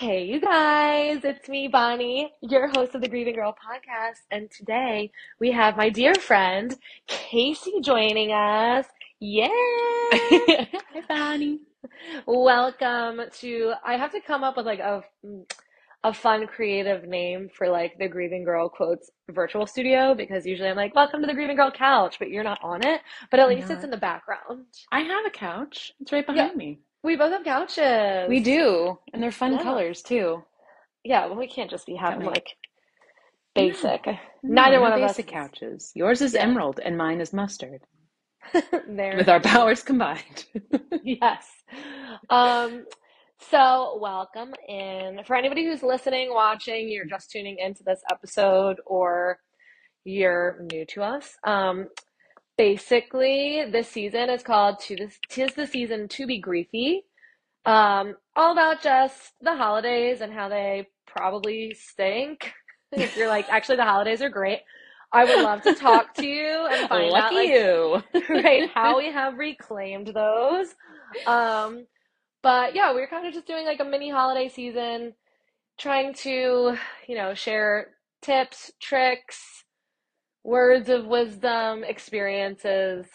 Hey, you guys, it's me, Bonnie, your host of the Grieving Girl podcast. And today we have my dear friend, Casey, joining us. Yay! Hi, Bonnie. Welcome to, I have to come up with like a fun creative name for like the Grieving Girl quotes virtual studio because usually I'm like, welcome to the Grieving Girl couch, but you're not on it. But at I least know it's it. in the background. I have a couch. It's right Yeah, behind me. we both have We couches. do, and they're fun Yeah. colors too. Yeah, well, we can't just be Got having my like no, basic. no, Neither no one of us basic is. couches. Yours is Yeah. emerald, and mine is mustard. There With our you go. powers combined. Yes. Um, so welcome in. For anybody who's listening, watching, you're just tuning into this episode or you're new to us. Basically, this season is called "Tis the Season to Be Griefy." All about just the holidays and how they probably stink. If you're like, actually, the holidays are great. I would love to talk to you and find out, Lucky like, you. right, how we have reclaimed those. Um, but yeah, we are kind of just doing like a mini holiday season, trying to, share tips, tricks, words of wisdom, experiences,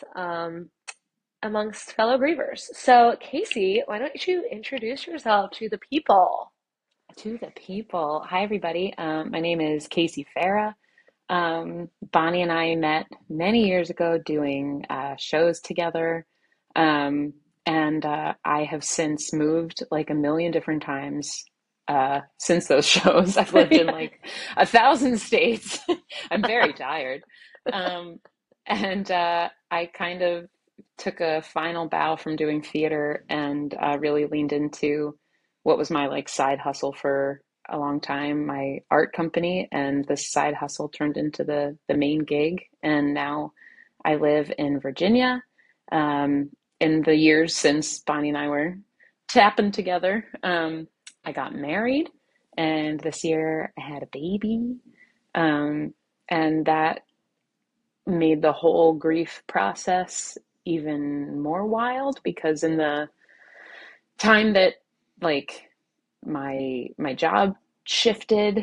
amongst fellow grievers. So, Casey, why don't you introduce yourself to the people? To the people. Hi, everybody. My name is Casey Farah. Bonnie and I met many years ago doing shows together. Um, and I have since moved like a million different times since those shows. I've lived in Yeah. like 1,000 states. I'm very tired. Um, and I kind of took a final bow from doing theater and really leaned into what was my like side hustle for a long time, my art company, and this side hustle turned into the main gig. And now I live in Virginia. Um, in the years since Bonnie and I were tapping together, I got married, and this year I had a baby. Um, and that made the whole grief process even more wild because in the time that like my job shifted,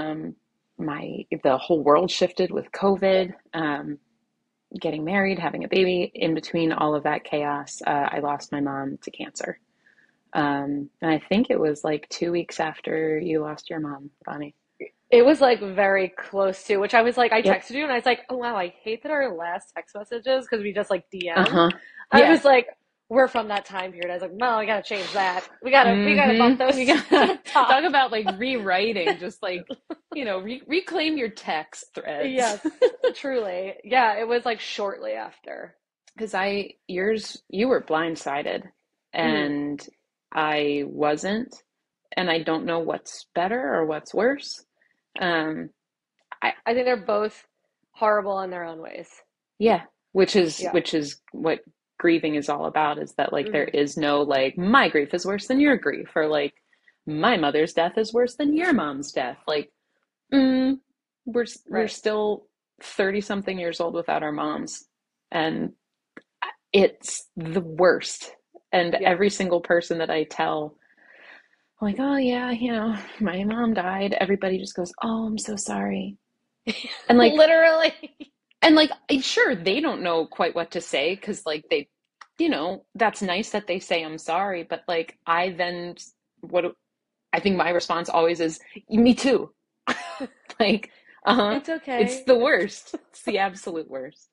my the whole world shifted with COVID, getting married, having a baby. In between all of that chaos, I lost my mom to cancer. And I think it was like 2 weeks after you lost your mom, Bonnie. It was like very close to, which I was like, I Yep. texted you and I was like, oh wow, I hate that our last text messages, because we just like DM'd. Uh-huh. I Yeah. was like, we're from that time period. I was like, no, we gotta change that. We gotta bump those You to gotta the top. talk about like rewriting, just like, reclaim your text threads. Yes, truly. Yeah, it was like shortly after. Because you were blindsided Mhm. and I wasn't, and I don't know what's better or what's worse. Um, I, I think they're both horrible in their own ways. yeah, which is Yeah. which is what grieving is all about, is that like there Hmm. is no like my grief is worse than your grief, or like my mother's death is worse than your mom's death. Like, mm, we're Right. still 30 something years old without our moms, and it's the worst. And Yeah. every single person that I tell, like, oh yeah, my mom died, everybody just goes, oh, I'm so sorry. And like, Literally. and like, sure, they don't know quite what to say because like that's nice that they say I'm sorry, but like, what I think my response always is, me too. Like, uh-huh, It's it's okay. the worst. It's the absolute worst.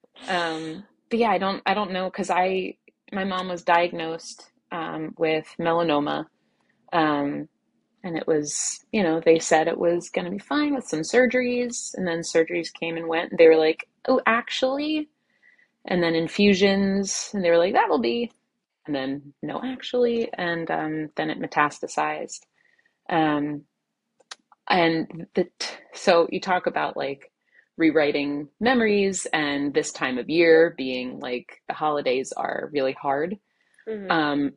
But yeah, I don't know because my mom was diagnosed with melanoma, um, and it was, they said it was going to be fine with some surgeries, and then surgeries came and went, and they were like, oh, actually, and then infusions, and they were like, that'll be, and then no, actually, and then it metastasized. Um, and so you talk about like rewriting memories and this time of year being like the holidays are really hard. Hmm. Um,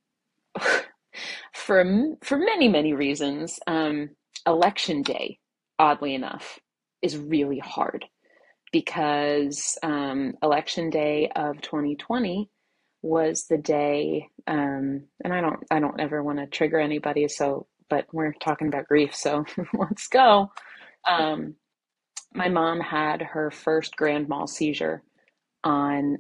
for many, many reasons, election day, oddly enough, is really hard because election day of 2020 was the day, and I don't ever want to trigger anybody, so but we're talking about grief, so let's go. Um, my mom had her first grand mal seizure on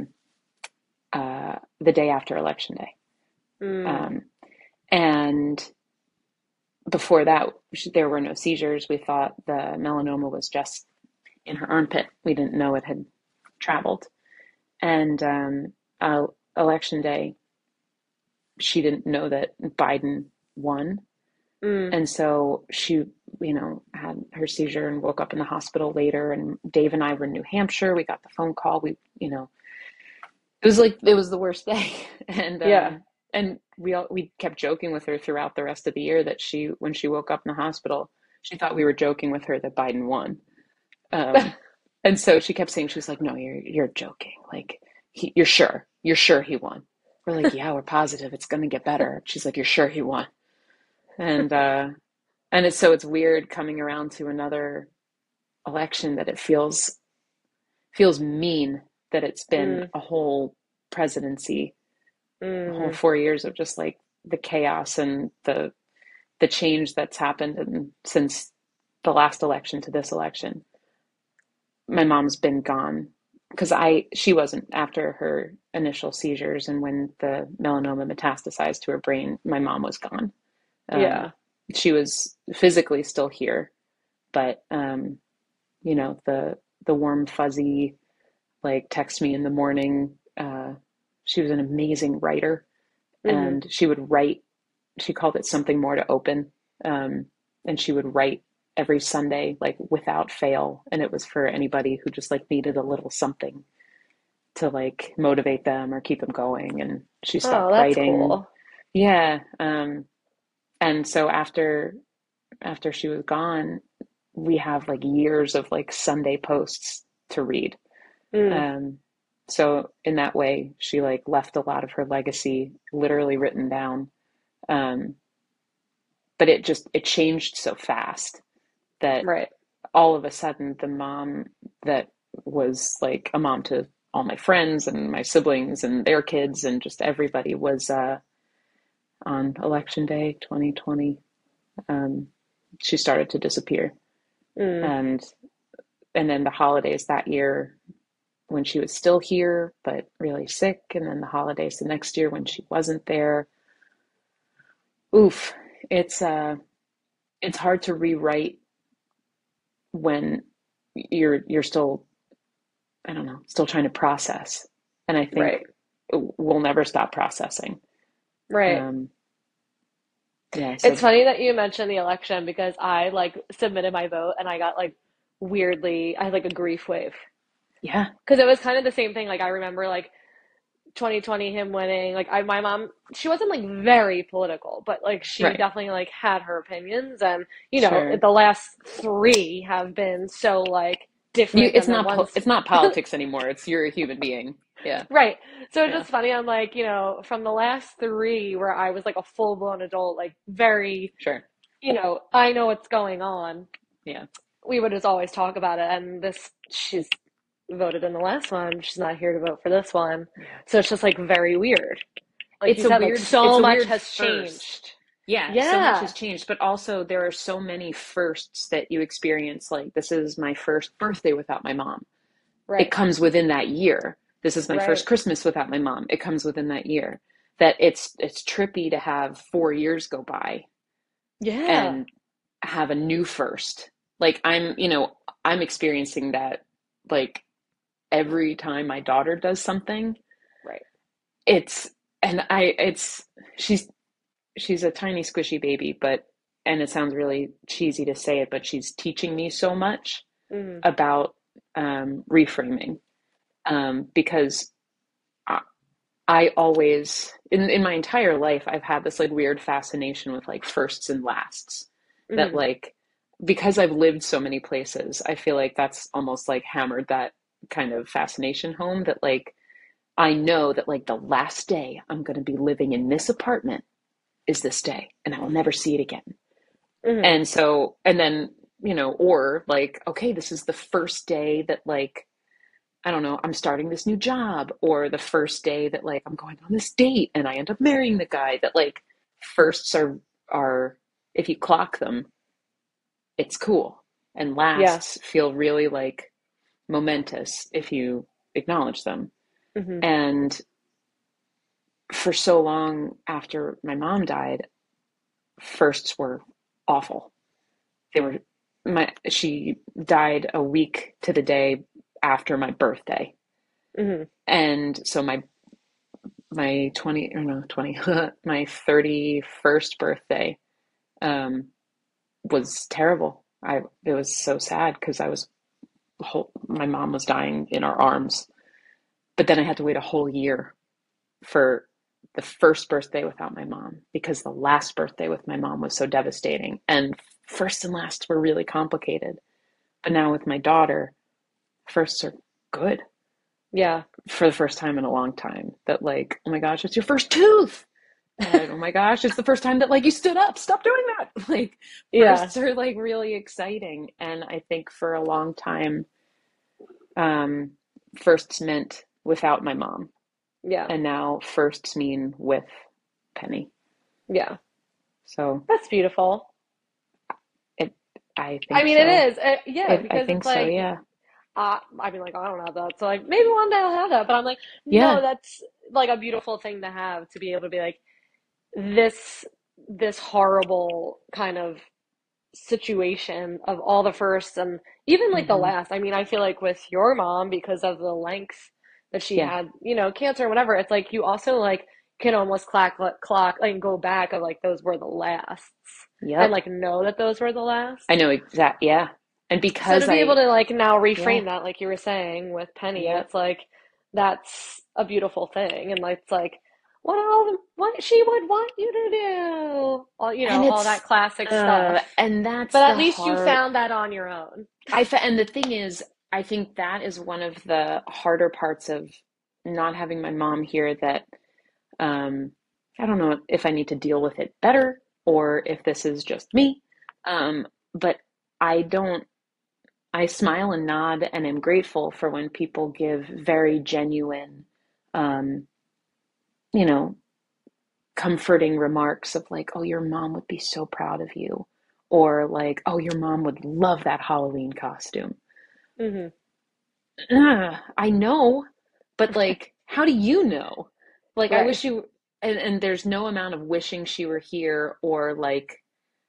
the day after election day. Mm, Um, and before that, there were no seizures. We thought the melanoma was just in her armpit. We didn't know it had traveled. And election day, she didn't know that Biden won. mm. And so she, had her seizure and woke up in the hospital later. And Dave and I were in New Hampshire. We got the phone call. It was like it was the worst day. And Yeah. we kept joking with her throughout the rest of the year that when she woke up in the hospital, she thought we were joking with her that Biden won. Um, and so she kept saying, she was like, "No, you're joking. Like, you're sure he won." We're like, "Yeah, we're positive it's going to get better." She's like, "You're sure he won?" And it's weird coming around to another election that it feels mean that it's been Mm, a whole presidency, a whole mm. 4 years of just like the chaos and the change that's happened since the last election to this election. My mom's been gone because she wasn't after her initial seizures, and when the melanoma metastasized to her brain, my mom was gone. Um, Yeah. she was physically still here, but the warm fuzzy like text me in the morning. She was an amazing writer, Hmm. and she would write. She called it something more to open, um, and she would write every Sunday like without fail, and it was for anybody who just like needed a little something to like motivate them or keep them going. And she Oh, stopped that's writing. cool. Yeah, and so after she was gone, we have like years of like Sunday posts to read. Mm. Um, so in that way, she like left a lot of her legacy literally written down. Um, but it changed so fast that Right. all of a sudden the mom that was like a mom to all my friends and my siblings and their kids and just everybody was on election day 2020. Um, she started to disappear, Mm. and then the holidays that year when she was still here but really sick, and then the holidays the next year when she wasn't there. Oof, it's it's hard to rewrite when you're still, I don't know, still trying to process. And I Right. think we'll never stop processing. Right. Um, yeah, It's so funny that you mentioned the election because I like submitted my vote and I got like I had like a grief wave yeah, because it was kind of the same thing. Like I remember like 2020 him winning. My mom, she wasn't like very political, but like she right, definitely like had her opinions, and sure. the last three have been so like different than the ones. It's not politics anymore. It's you're a human being. Yeah, Right. So it's yeah, just funny. I'm like, from the last three where I was like a full blown adult, like very, sure. I know what's going on. Yeah, We would just always talk about it. And she's voted in the last one. She's not here to vote for this one. yeah. So it's just like very weird. Like you It's a said, like weird it's so a much weird has first. changed. Yeah, so much has Yeah. changed, but also there are so many firsts that you experience. Like, this is my first birthday without my mom. It Right. comes within that year. This is my first Right. Christmas without my mom. It comes within that year. That it's trippy to have 4 years go by Yeah. and have a new first. Like I'm experiencing that like every time my daughter does something. Right. It's and I it's she's a tiny squishy baby, but and it sounds really cheesy to say it, but she's teaching me so much Mm. about reframing, because I, I always in my entire life I've had this like weird fascination with like firsts and lasts, that Mm. like because I've lived so many places, I feel like that's almost like hammered that kind of fascination home, that like I know that like the last day I'm going to be living in this apartment is this day and I will never see it again. Mm. And so, and then, or like, okay, this is the first day that like, I don't know, I'm starting this new job, or the first day that like I'm going on this date and I end up marrying the guy. That like firsts are if you clock them, it's cool. And Yeah. lasts feel really like momentous if you acknowledge them. Hmm. And for so long after my mom died, firsts were awful. They were she died a week to the day after my birthday. Hmm. And so my 20 or no 20 my 31st birthday um was terrible. I It was so sad because my mom was dying in our arms. But then I had to wait a whole year for the first birthday without my mom because the last birthday with my mom was so devastating. And first and last were really complicated. But now with my daughter, firsts are good Yeah. for the first time in a long time. That, like, oh my gosh, it's your first tooth. And oh my gosh, it's the first time that, like, you stood up. Stop doing that. Like, Yeah. firsts are like really exciting. And I think for a long time, um, firsts meant without my mom. Yeah. And now firsts mean with Penny. Yeah. So That's beautiful. it, I I think mean, it so. is. Yeah, I because it's think so. like, Yeah. I mean, like, I don't have that. So, like, maybe one day I'll have that. But I'm like, Yeah. no, that's like a beautiful thing to have to be able to be like, this, this horrible kind of situation of all the firsts and even like the Hmm. last. I mean, I feel like with your mom, because of the length that she Yeah. had, cancer or whatever, it's like you also like can almost clock like go back of like those were the lasts and Yep. like know that those were the last. I know exact. Yeah. And So to because be able to like now yeah. reframe that, like you were saying with Penny, Yep. it's like that's a beautiful thing, and like it's like what she would want you to do, And all that classic uh, stuff. and that's But the at least you hard, found that on your own. and the thing is, I think that is one of the harder parts of not having my mom here that, um, I don't know if I need to deal with it better or if this is just me. But I don't, I smile and nod and am grateful for when people give very genuine, um, you know, comforting remarks of like, oh, your mom would be so proud of you. Or like, oh, your mom would love that Halloween costume. Hmm. I know, but like, how do you know? Like, I Right. wish you, and there's no amount of wishing she were here or like,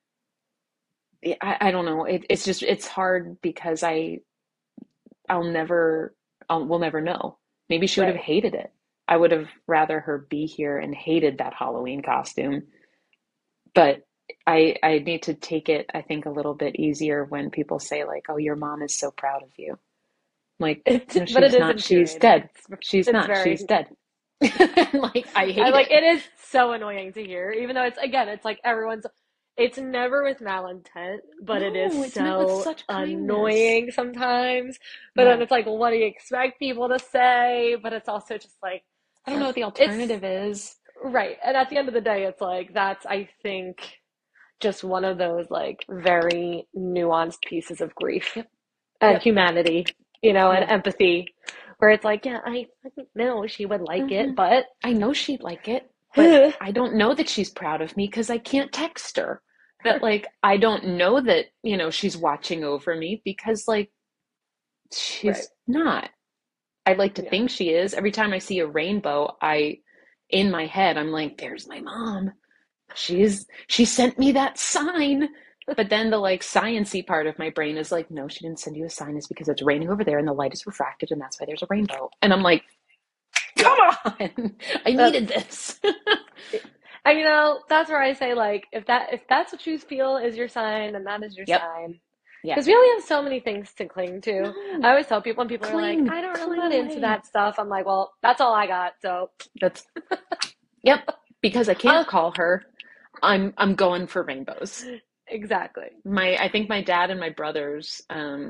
I don't know. It's just, it's hard because I'll never, we'll never know. Maybe she would have Right. hated it. I would have rather her be here and hated that Halloween costume. But I need to take it, I think, a little bit easier when people say like, "Oh, your mom is so proud of you." Like, no, But it she's is not. She's infuriating. dead. She's It's not. She's very dead. Like, I I hate like it. it is so annoying to hear, even though it's again, it's like it's never with malintent, but it is No, it's meant with so such kindness. annoying sometimes. But then Yeah. it's like, what do you expect people to say? But it's also just like I don't know what the it's alternative is. right. And at the end of the day, it's like that's I think just one of those like very nuanced pieces of grief Yep. and Yep. humanity, and Yeah. empathy, where it's like, yeah, I know she would like Hmm. it, but I know she'd like it, but I don't know that she's proud of me because I can't text her. That, like, I don't know that, she's watching over me because, like, right, she's not. I like to yeah, think she is. Every time I see a rainbow, in my head, I'm like, there's my mom. She sent me that sign. But then the like sciency part of my brain is like, no, she didn't send you a sign. It's because it's raining over there and the light is refracted and that's why there's a rainbow. And I'm like, come yeah. on, I That's needed this. and that's where I say like if that's what you feel is your sign, then that is your Yep. sign. Yeah. Because we only have so many things to cling to. I No, always tell people when people are like, cling, I'm cling not into away. that stuff. I'm like, well, that's all I got. So, That's Yep. Because I uh, can't call her. I'm going for rainbows. exactly. I think my dad and my brothers,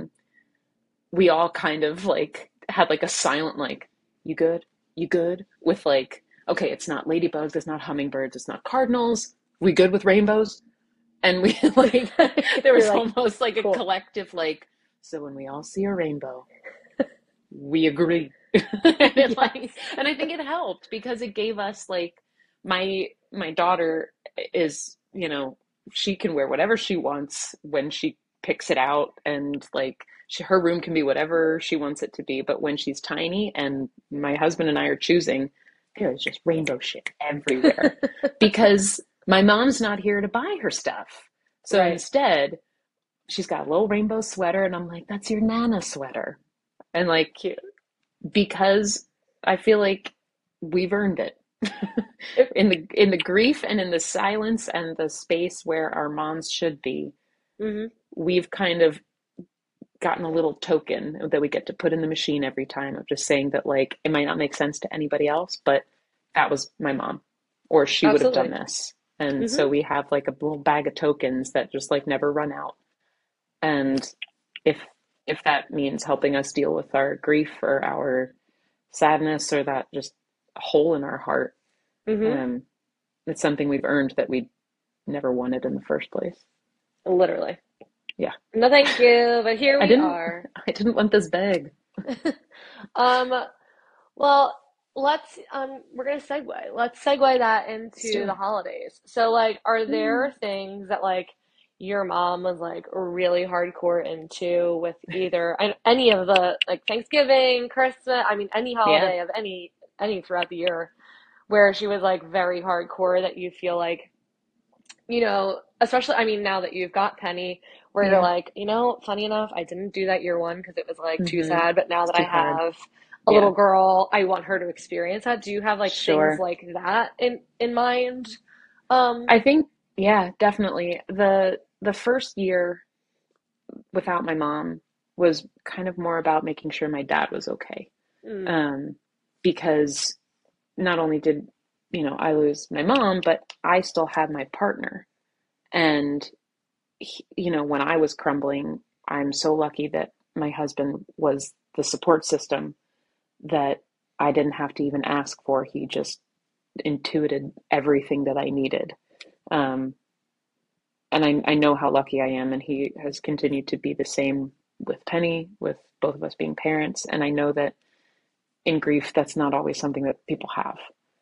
we all kind of like had like a silent like, you good? You good? With like, okay, it's not ladybugs, it's not hummingbirds, it's not cardinals. We good with rainbows? And we like there You're was like, almost like a cool. collective like, so when we all see a rainbow, we agree. And like, Yes. and I think it helped because it gave us like my daughter is, she can wear whatever she wants when she picks it out, and like her room can be whatever she wants it to be. But when she's tiny and my husband and I are choosing, there is just rainbow shit everywhere because my mom's not here to buy her stuff. So Right. instead, she's got a little rainbow sweater, and I'm like, that's your Nana sweater. And like, Cute. because I feel like we've earned it. It, In the grief and in the silence and the space where our moms should be, hmm we've kind of gotten a little token that we get to put in the machine every time of just saying that like it might not make sense to anybody else, but that was my mom, or she would have done Absolutely. this. And hmm so we have like a little bag of tokens that just like never run out. And if if that means helping us deal with our grief or our sadness or that just hole in our heart, hmm um, it's something we've earned that we never wanted in the first place. Literally. Yeah. No, thank you, but here I we didn't are. I didn't want this bag. Um, well, we're gonna segue. Let's segue that Let's do into the it. holidays. So, like, are Mm. there things that like your mom was like really hardcore into with either any of the like Thanksgiving, Christmas, I mean, any Yeah. holiday of any throughout the year where she was like very hardcore that you feel like, especially, I mean, now that you've got Penny, where you're Yeah. like, funny enough, I didn't do that year one because it was like too Mm-hmm. sad, but now It's that I too hard. have a little Yeah. girl, I want her to experience that. Do you have like things Sure. like that in mind? Um, I think, yeah, definitely. The first year without my mom was kind of more about making sure my dad was okay. mm, Um, because not only did, I lose my mom, but I still had my partner. And when I was crumbling, I'm so lucky that my husband was the support system that I didn't have to even ask for. He just intuited everything that I needed. Um, and I know how lucky I am, and he has continued to be the same with Penny, with both of us being parents. And I know that in grief, that's not always something that people have,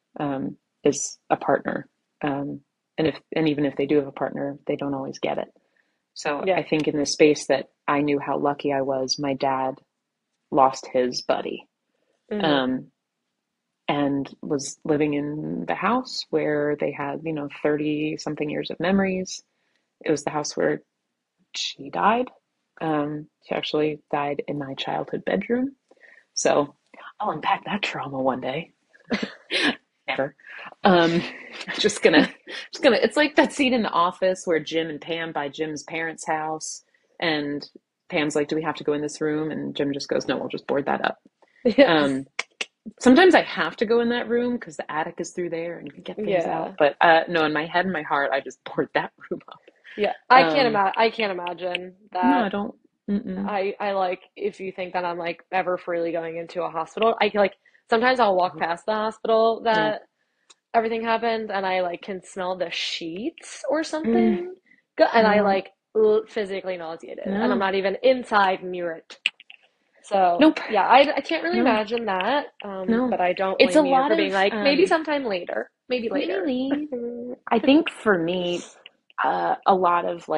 is a partner. Um, and even if they do have a partner, they don't always get it. So yeah. I think in the space that I knew how lucky I was, my dad lost his buddy, hmm um, and was living in the house where they had, 30 something years of memories. It was the house where she died. She actually died in my childhood bedroom. So I'll unpack that trauma one day. Never. Um, it's like that scene in The Office where Jim and Pam buy Jim's parents' house, and Pam's like, "Do we have to go in this room?" And Jim just goes, "No, we'll just board that up." Yes. Um, Sometimes I have to go in that room because the attic is through there and you can get things out. Yeah. But no, in my head and my heart, I just board that room up. Yeah. Um, I can't imagine no, I that. don't. Mm-mm. I like if you think that I'm like ever freely going into a hospital, I like sometimes I'll walk Oh, past the hospital yeah. that everything happened and I like can smell the sheets or Mm, something. And I no, like physically nauseated and I'm no, not even inside near it. So nope, yeah, I can't really no, imagine that. no. But I don't It's a blame you lot for being of like, maybe sometime later. Maybe maybe later. later. I think for me, a lot of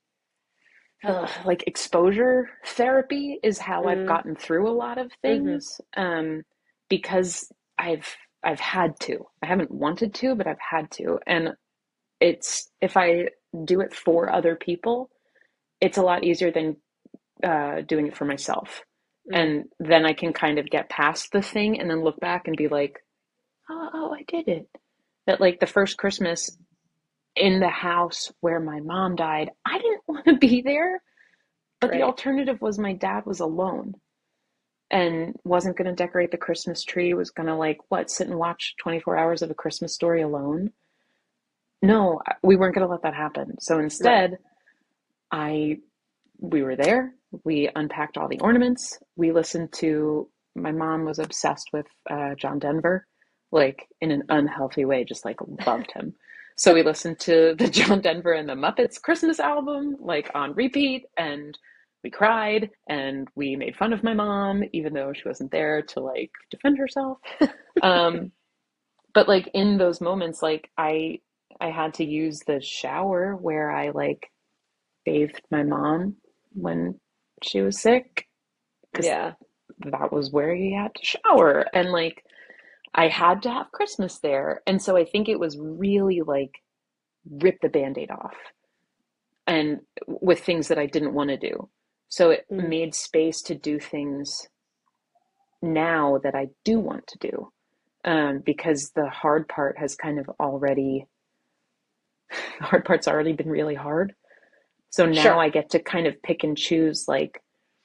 like exposure therapy is how I've Mm, gotten through a lot of hmm things, because I've had to. I haven't wanted to, but I've had to. And it's if I do it for other people, it's a lot easier than doing it for myself. mm, And then I can kind of get past the thing and then look back and be like, oh, I did it. That like the first Christmas in the house where my mom died, I didn't want to be there, but the right. alternative was my dad was alone and wasn't going to decorate the Christmas tree, was going to like what, sit and watch 24 hours of A Christmas Story alone. No, we weren't going to let that happen. So Right. instead, I we were there. We unpacked all the ornaments. We listened to, my mom was obsessed with John Denver, like in an unhealthy way, just like loved him. So we listened to the John Denver and the Muppets Christmas album, like on repeat, and we cried and we made fun of my mom, even though she wasn't there to like defend herself. Um, but like in those moments, like I had to use the shower where I like bathed my mom when she was sick because Yeah. that was where you had to shower. And like I had to have Christmas there. And so I think it was really like rip the band-aid off and with things that I didn't want to do. So it Mm. made space to do things now that I do want to do. Because the hard part has kind of already, the hard part's already been really hard. So now Sure. I get to kind of pick and choose, like,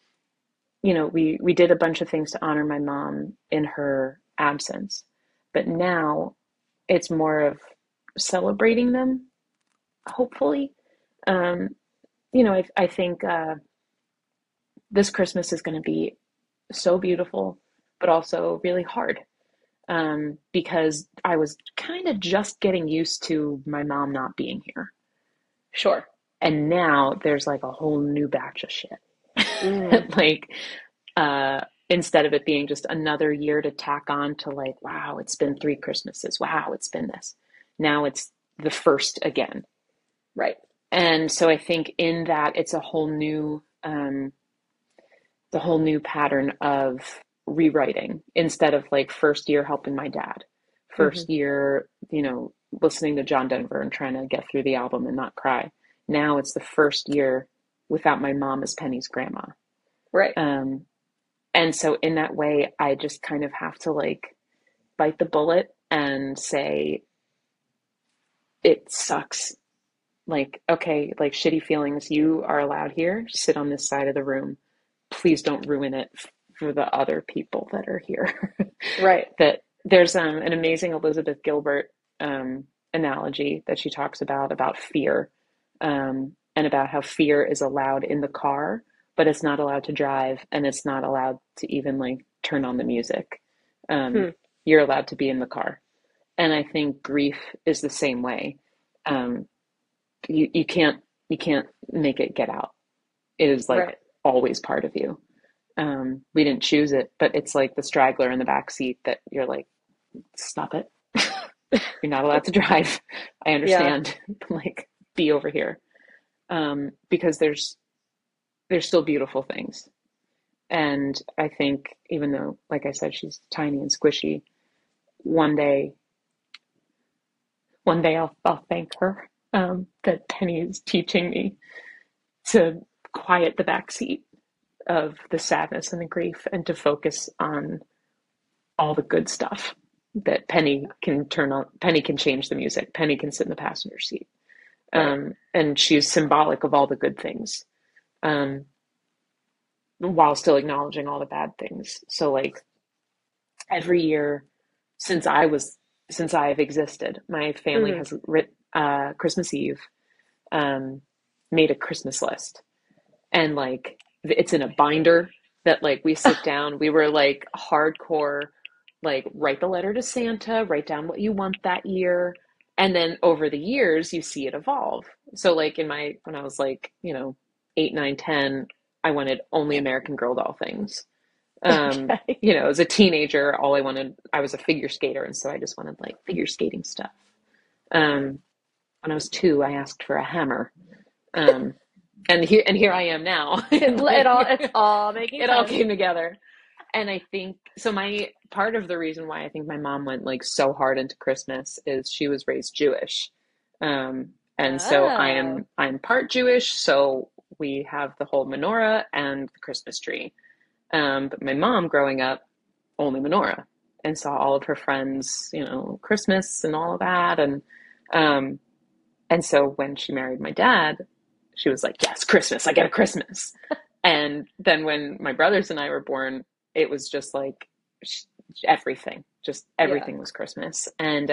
we did a bunch of things to honor my mom in her absence, but now it's more of celebrating them, hopefully. Um, I think this Christmas is going to be so beautiful, but also really hard, because I was kind of just getting used to my mom not being here. Sure. And now there's like a whole new batch of shit. Mm. Like, instead of it being just another year to tack on to like, wow, it's been 3 Christmases. Wow, it's been this. Now it's the first again. Right. And so I think in that it's the whole new pattern of rewriting instead of like first year helping my dad, Hmm. first year, listening to John Denver and trying to get through the album and not cry. Now it's the first year without my mom as Penny's grandma. Right. Um, and so in that way, I just kind of have to like bite the bullet and say, it sucks. Like, okay, like shitty feelings, you are allowed here, sit on this side of the room. Please don't ruin it for the other people that are here. Right. That there's an amazing Elizabeth Gilbert analogy that she talks about fear, and about how fear is allowed in the car, but it's not allowed to drive, and it's not allowed to even like turn on the music. Um, Hmm. you're allowed to be in the car, and I think grief is the same way. Um, you can't make it get out. It is like Right. always part of you. We didn't choose it, but it's like the straggler in the back seat that you're like, stop it. You're not allowed to drive. I Yeah. understand. Like, be over here. Because there's still beautiful things. And I think even though, like I said, she's tiny and squishy, one day, one day I'll thank her, that Penny is teaching me to quiet the back seat of the sadness and the grief and to focus on all the good stuff that Penny can turn on. Penny can change the music. Penny can sit in the passenger seat. Right. And she's symbolic of all the good things, um, while still acknowledging all the bad things. So like every year since I've existed, my family Hmm. has Christmas Eve, um, made a Christmas list, and like it's in a binder that like we sit down. We were like hardcore, like write the letter to Santa, write down what you want that year, and then over the years you see it evolve. So like when I was like 8, 9, 10, I wanted only American Girl doll things. Okay. As a teenager, all I was a figure skater, and so I just wanted like figure skating stuff. Um, when I was 2, I asked for a hammer. Um, and here I am now. It's all making It all sense. came together. And I think so my part of the reason why I think my mom went like so hard into Christmas is she was raised Jewish. And so Oh. I'm part Jewish, so we have the whole menorah and the Christmas tree. But my mom growing up only menorah and saw all of her friends, Christmas and all of that. Um, and so when she married my dad, she was like, yes, Christmas, I get a Christmas. And then when my brothers and I were born, it was just like everything, just Yeah. everything was Christmas. And,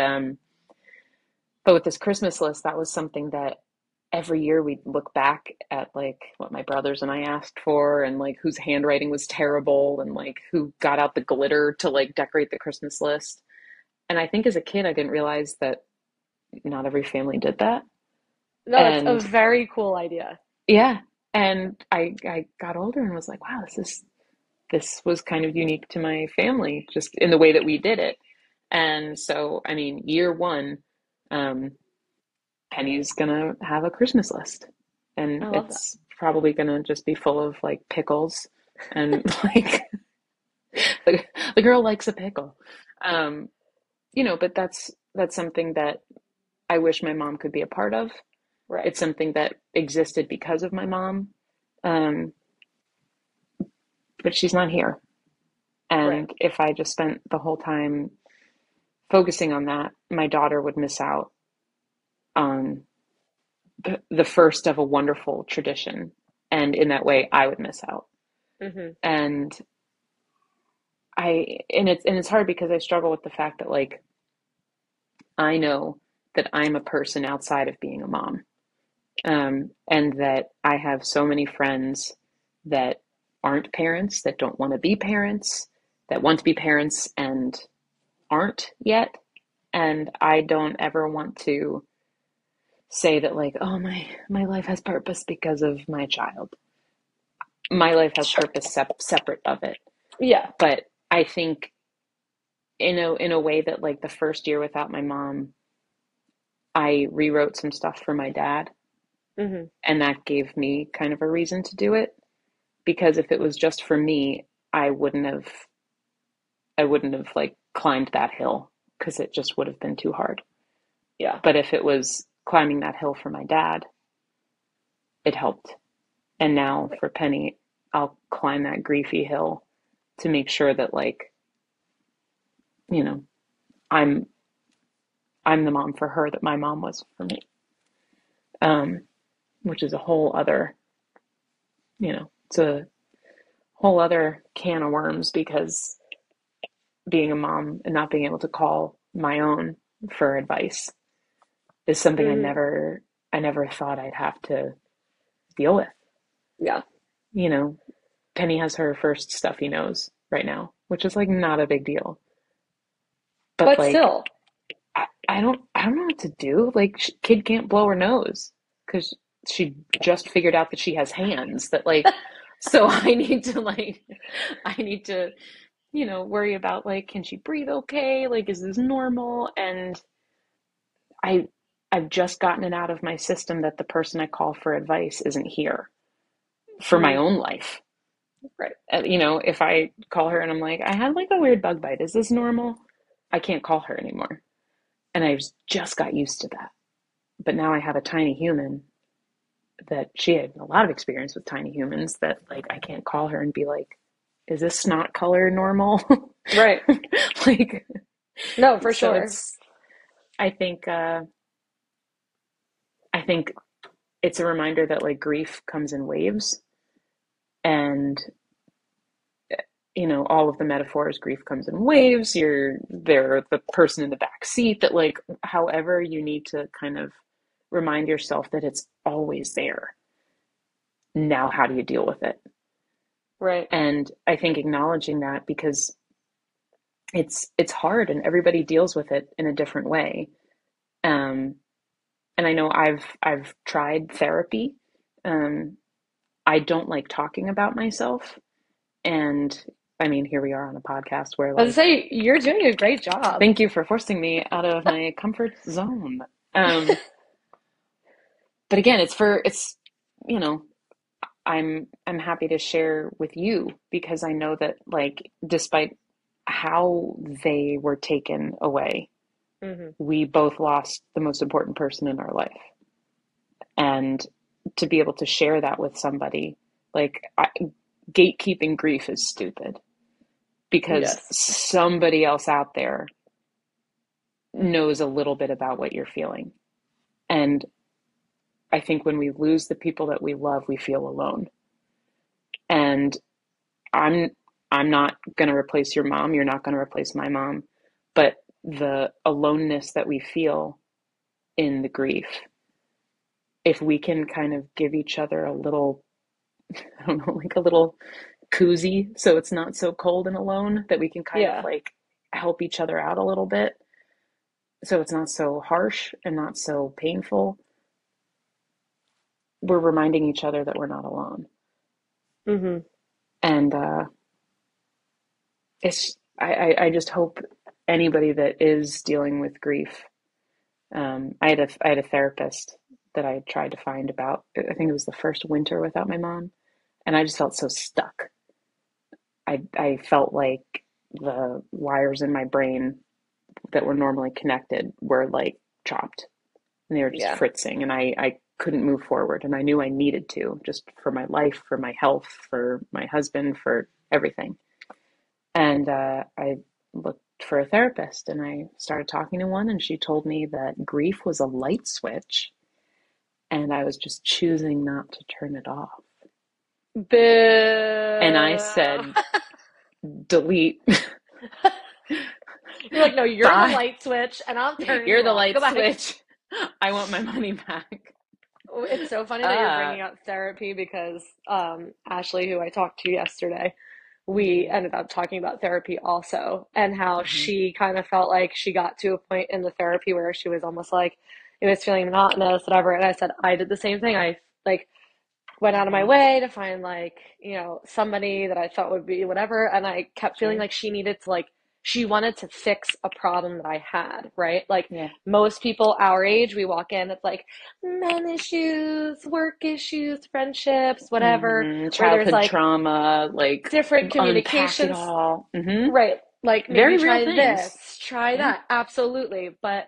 but with this Christmas list, that was something that every year we'd look back at like what my brothers and I asked for and like whose handwriting was terrible and like who got out the glitter to like decorate the Christmas list. And I think as a kid, I didn't realize that not every family did that. No, that's a And very cool idea. yeah, and I got older and was like, wow, this was kind of unique to my family, just in the way that we did it. And so, I mean, year one, um, Penny's gonna have a Christmas list, I and love that. it's probably gonna just be full of like pickles and like the, the girl likes a pickle. Um, but that's something that I wish my mom could be a part of. Right. It's something that existed because of my mom, um, but she's not here. Right. And if I just spent the whole time focusing on that, my daughter would miss out on the first of a wonderful tradition. And in that way, I would miss out. Hmm. And it's hard because I struggle with the fact that like I know that I'm a person outside of being a mom. And that I have so many friends that aren't parents, that don't want to be parents, that want to be parents and aren't yet. And I don't ever want to say that like, oh, my life has purpose because of my child. My life has Sure. purpose separate of it. Yeah. But I think in a way that like the first year without my mom, I rewrote some stuff for my dad, Hmm. and that gave me kind of a reason to do it. Because if it was just for me, I wouldn't have I wouldn't have like climbed that hill because it just would have been too hard. Yeah. But if it was climbing that hill for my dad, it helped. And now for Penny, I'll climb that griefy hill to make sure that like, you know, I'm I'm the mom for her that my mom was for me. Um, which is a whole other, it's a whole other can of worms because being a mom and not being able to call my own for advice is something Hmm. I never thought I'd have to deal with. Yeah. You know, Penny has her first stuffy nose right now, which is like not a big deal. But But like still, I don't know what to do. Like kid can't blow her nose because she just figured out that she has hands that like so I need to, worry about like can she breathe okay? Like is this normal? And I I've just gotten it out of my system that the person I call for advice isn't here for my mm, own life. right. If I call her and I'm like, I had like a weird bug bite, is this normal? I can't call her anymore. And I just got used to that. But now I have a tiny human that she had a lot of experience with tiny humans that like I can't call her and be like, is this snot color normal? Right. Like, No, for so sure. it's, I think, uh, I think it's a reminder that like grief comes in waves and all of the metaphors, grief comes in waves. They're the person in the back seat that like however you need to kind of remind yourself that it's always there. Now how do you deal with it? Right. And I think acknowledging that because it's hard and everybody deals with it in a different way. Um, and I know I've tried therapy. Um, I don't like talking about myself. And I mean, here we are on a podcast where I was like, gonna say, you're doing a great job. thank you for forcing me out of my comfort zone. Um, but again, you know, I'm happy to share with you because I know that like despite how they were taken away, Hmm. we both lost the most important person in our life. And to be able to share that with somebody, like gatekeeping grief is stupid because Yes. somebody else out there knows a little bit about what you're feeling. And I think when we lose the people that we love, we feel alone. And I'm I'm not going to replace your mom. You're not going to replace my mom. But the aloneness that we feel in the grief, if we can kind of give each other a little, I don't know, like a little koozie so it's not so cold and alone, that we can kind of Yeah. like help each other out a little bit so it's not so harsh and not so painful, we're reminding each other that we're not alone. Hmm. And I just hope anybody that is dealing with grief I had a therapist that I had tried to find about, I think it was the first winter without my mom, and I just felt so stuck. I felt like the wires in my brain that were normally connected were like chopped, and they were just Yeah. fritzing, and I couldn't move forward, and I knew I needed to, just for my life, for my health, for my husband, for everything. And I looked for a therapist, and I started talking to one, and she told me that grief was a light switch, and I was just choosing not to turn it off. And I Boo. said, delete. You're like, no, you're the Bye. light switch, and I'm turning You're you the off. light Goodbye. switch. I want my money back. It's so funny that you're Uh, bringing up therapy because Ashley, who I talked to yesterday, we ended up talking about therapy also, and how mhm. she kind of felt like she got to a point in the therapy where she was almost like it was feeling monotonous, whatever. And I said I did the same thing. I like went out of my Mhm. way to find like, somebody that I thought would be whatever. And I kept feeling Sure. like she needed to like, she wanted to fix a problem that I had, right? Like Yeah. most people our age, we walk in, it's like men issues, work issues, friendships, whatever, where there's Childhood like trauma, like different unpack it communications, all. right? Like maybe Very real try things. this, try Yeah. that. Absolutely. But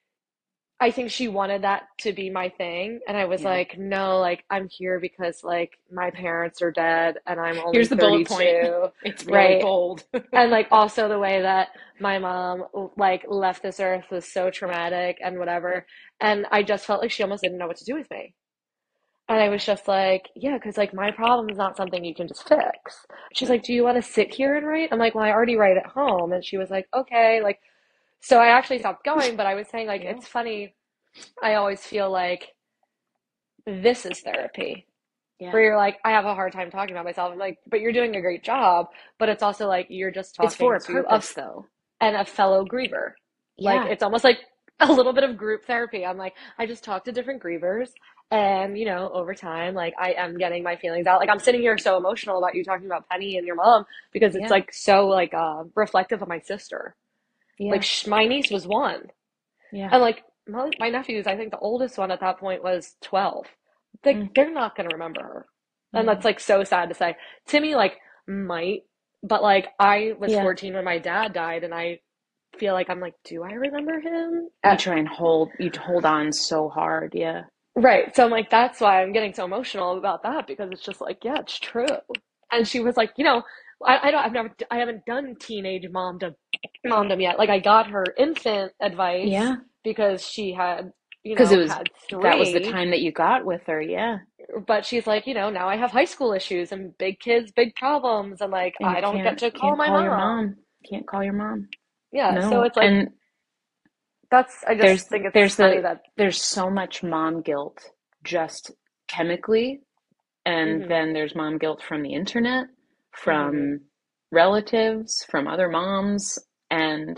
I think she wanted that to be my thing. And I was Yeah. like, no, like, I'm here because, like, my parents are dead and I'm Here's only the bullet point. 32, It's really right? bold. And, like, also the way that my mom, like, left this earth was so traumatic and Yeah. whatever. And I just felt like she almost didn't know what to do with me. And I was just like, yeah, because, like, my problem is not something you can just fix. She's Yeah. like, do you want to sit here and write? I'm like, well, I already write at home. And she was like, okay. Like, so I actually stopped going, but I was saying, like, Yeah. it's funny. I always feel like this is therapy Yeah. where you're like, I have a hard time talking about myself. I'm like, but you're doing a great job. But it's also like you're just It's for talking a to purpose, though. a fellow griever. Like Yeah. it's almost like a little bit of group therapy. I'm like, I just talk to different grievers. And, over time, like I am getting my feelings out. Like I'm sitting here so emotional about you talking about Penny and your mom because it's Yeah. like so like reflective of my sister. Like Yeah. my niece was 1. Yeah. And like my nephews, I think the oldest one at that point was 12. Like Mm. they're not gonna remember her. And that's Mhm. like so sad to say. Timmy like might, but like I was Yeah. 14 when my dad died and I feel like I'm like, do I remember him? You hold on so hard. Yeah. Right. So I'm like, that's why I'm getting so emotional about that because it's just like, yeah, it's true. And she was like, I haven't done teenage momdom yet. Like I got her infant advice Yeah. because she had, Because had that was the 3, time that you got with her. Yeah. but she's like, now I have high school issues and big kids, big problems, and like And you I don't get to call can't my call your mom. mom. Can't call your mom. Yeah. So No. it's like, And I just there's think it's there's funny the that, there's so much mom guilt just chemically, and hmm then there's mom guilt from the internet, hmm from relatives, from other moms, and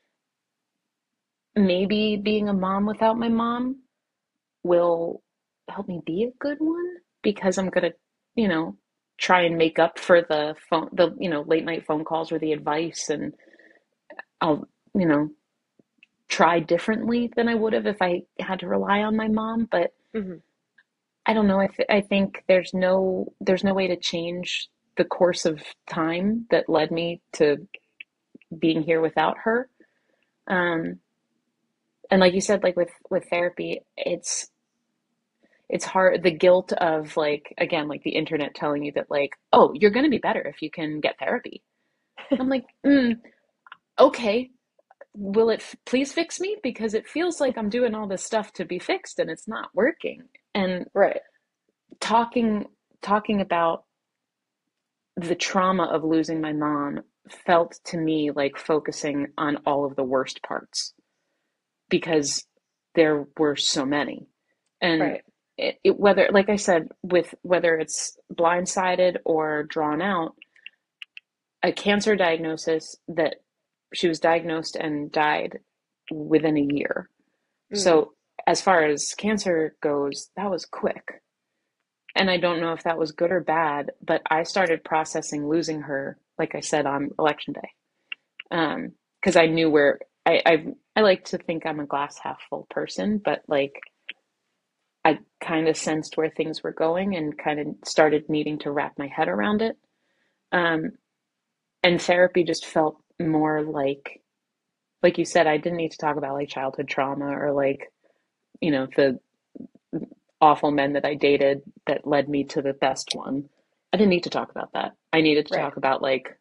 maybe being a mom without my mom will help me be a good one because I'm gonna, you know, try and make up for the late night phone calls or the advice, and I'll, you know, try differently than I would have if I had to rely on my mom. But hmm I don't know. I think there's no way to change the course of time that led me to being here without her. Um, and like you said, like with therapy, it's hard. The guilt of like again, like the internet telling you that like, oh, you're going to be better if you can get therapy. I'm like, okay, will it please fix me? Because it feels like I'm doing all this stuff to be fixed and it's not working. And right. talking talking about the trauma of losing my mom felt to me like focusing on all of the worst parts because there were so many. And Right. whether, like I said, with whether it's blindsided or drawn out, a cancer diagnosis that she was diagnosed and died within a year. Mm. So, as far as cancer goes, that was quick. And I don't know if that was good or bad, but I started processing losing her, like I said, on election day. Because I knew where I I like to think I'm a glass half full person, but like I kind of sensed where things were going and kind of started needing to wrap my head around it. Um, and therapy just felt more like you said, I didn't need to talk about like childhood trauma or like, the awful men that I dated that led me to the best one. I didn't need to talk about that. I needed to Right. talk about like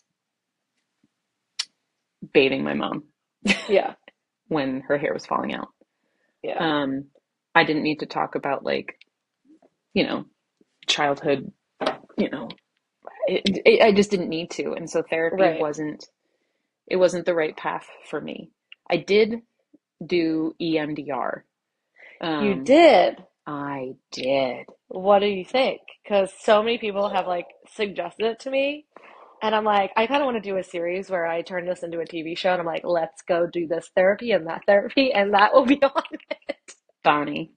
bathing my mom Yeah. when her hair was falling out. Yeah. Um, I didn't need to talk about like, you know, childhood, you know, I just didn't need to. And so therapy Right. wasn't the right path for me. I did do EMDR. You Um, did. I did. What do you think? Because so many people have like suggested it to me, and I'm like, I kind of want to do a series where I turn this into a TV show, and I'm like, let's go do this therapy, and that will be on it. Bonnie,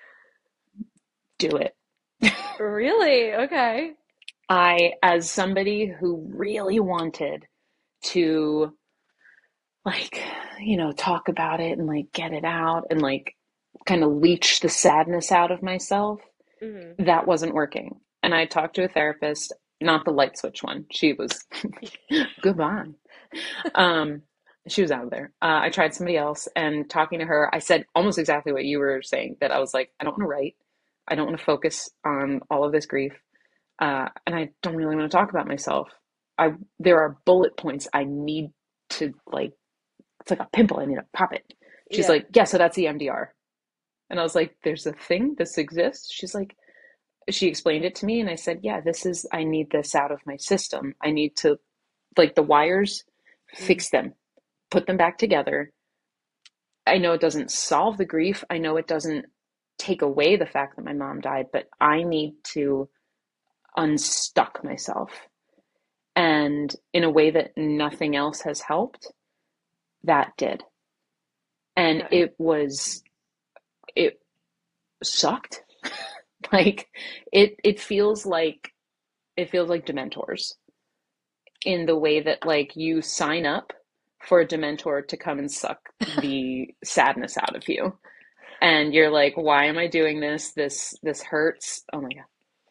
do it. Really? Okay. As somebody who really wanted to like, talk about it and like get it out and like kind of leech the sadness out of myself, Hmm. that wasn't working. And I talked to a therapist, not the light switch one. She was goodbye. Um, she was out of there. I tried somebody else, and talking to her, I said almost exactly what you were saying, that I was like, I don't want to write. I don't want to focus on all of this grief. And I don't really want to talk about myself. There are bullet points I need to like, it's like a pimple, I need to pop it. She's Yeah. like, yeah, so that's the MDR. And I was like, there's a thing, this exists. She's like, she explained it to me, and I said, yeah, I need this out of my system. I need to, like, the wires, Mm. fix them, put them back together. I know it doesn't solve the grief. I know it doesn't take away the fact that my mom died, but I need to unstuck myself. And in a way that nothing else has helped, that did. And Okay. it sucked. Like it feels like Dementors, in the way that like you sign up for a Dementor to come and suck the sadness out of you. And you're like, why am I doing this? This hurts. Oh my God.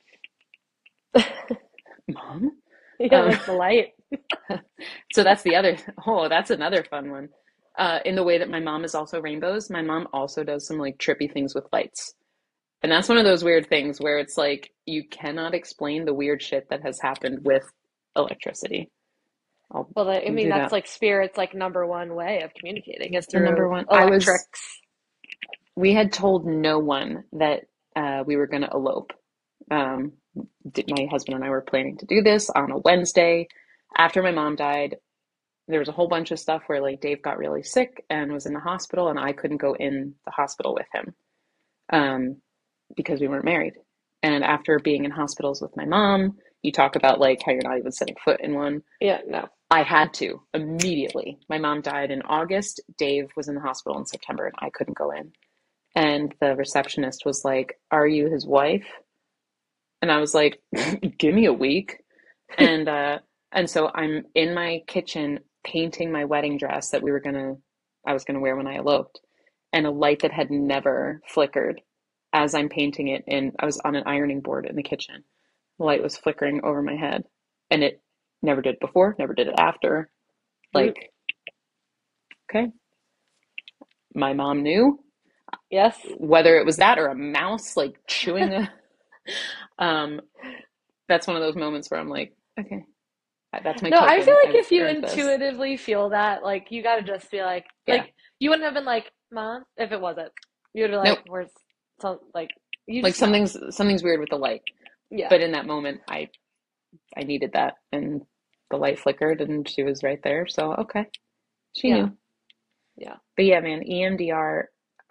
Mom? Yeah, Um, like the light. so that's another fun one. In the way that my mom is also rainbows, my mom also does some like trippy things with lights. And that's one of those weird things where it's like you cannot explain the weird shit that has happened with electricity. I'll Well, I mean, do that's that. like spirit's like number one way of communicating is The number through one. electrics. We had told no one that we were going to elope. Um, my husband and I were planning to do this on a Wednesday after my mom died. There was a whole bunch of stuff where like Dave got really sick and was in the hospital, and I couldn't go in the hospital with him, um, because we weren't married. And after being in hospitals with my mom, you talk about like how you're not even setting foot in one. Yeah, no. I had to immediately. My mom died in August. Dave was in the hospital in September, and I couldn't go in. And the receptionist was like, "Are you his wife?" And I was like, "Give me a week." And so I'm in my kitchen painting my wedding dress that I was gonna wear when I eloped, and a light that had never flickered as I'm painting it, and I was on an ironing board in the kitchen. The light was flickering over my head, and it never did before, never did it after. Mm. Like, okay, my mom knew, Yes. whether it was that or a mouse like chewing a um that's one of those moments where I'm like, okay, that's my No, I feel token. like I've if you earned this. intuitively feel that, like you gotta just be Yeah. like you wouldn't have been like, Mom, if it wasn't. You would be like, Nope. where's some like you Like just know. something's weird with the light. Yeah. But in that moment, I needed that, and the light flickered, and she was right there. So okay, she Yeah. knew. Yeah. But yeah, man, EMDR,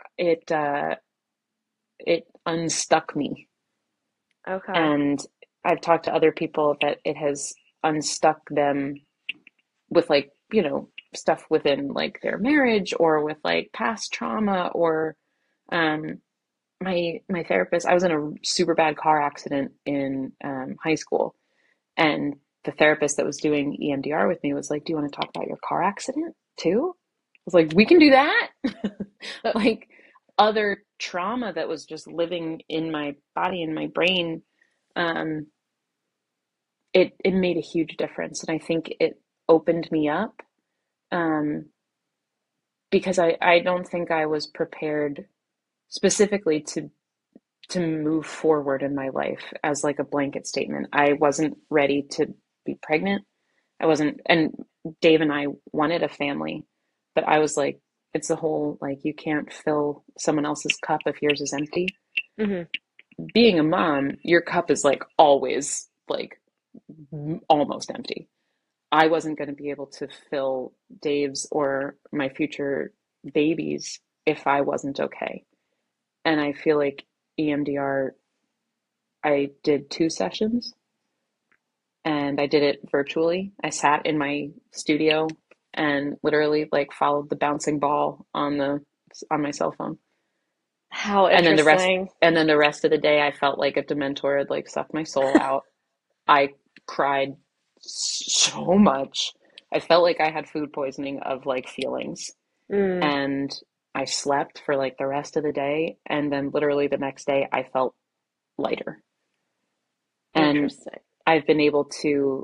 it unstuck me, Okay. and I've talked to other people that it has unstuck them with like, stuff within like their marriage or with like past trauma or um my therapist, I was in a super bad car accident in high school, and the therapist that was doing EMDR with me was like, "Do you want to talk about your car accident too?" was like, we can do that. Uh, Like other trauma that was just living in my body and my brain, um, it made a huge difference. And I think it opened me up, um, because I don't think I was prepared specifically to move forward in my life as like a blanket statement. I wasn't ready to be pregnant. I wasn't, and Dave and I wanted a family, but I was like, it's the whole like you can't fill someone else's cup if yours is empty. mhm. Being a mom, your cup is like always like almost empty. I wasn't going to be able to fill Dave's or my future babies if I wasn't okay. And I feel like EMDR, I did 2 sessions and I did it virtually. I sat in my studio and literally like followed the bouncing ball on my cell phone. How And then the rest interesting. and then the rest of the day I felt like a dementor had like sucked my soul out. I cried so much. I felt like I had food poisoning of like feelings. Mm, And I slept for like the rest of the day and then literally the next day I felt lighter. And interesting. I've been able to